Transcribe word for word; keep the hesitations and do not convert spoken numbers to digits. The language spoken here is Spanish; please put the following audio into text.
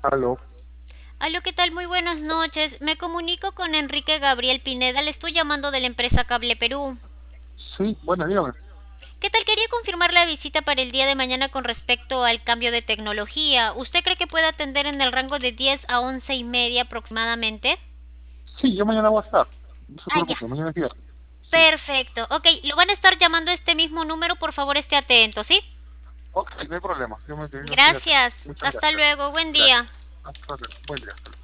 Aló. Aló, ¿qué tal? Muy buenas noches. Me comunico con Enrique Gabriel Pineda. Le estoy llamando de la empresa Cable Perú. Sí, bueno, dígame. ¿Qué tal? Quería confirmar la visita para el día de mañana con respecto al cambio de tecnología. ¿Usted cree que puede atender en el rango de diez a once y media aproximadamente? Sí, yo mañana voy a estar. No se Ah, ya. preocupe, mañana es viernes. Sí. Perfecto. Ok, lo van a estar llamando a este mismo número. Por favor, esté atento, ¿sí? Ok, no hay problema. Yo me yo estoy atento. Gracias. Muchas Hasta gracias. luego. Buen Gracias. día. Hasta luego. Buen día. Hasta luego.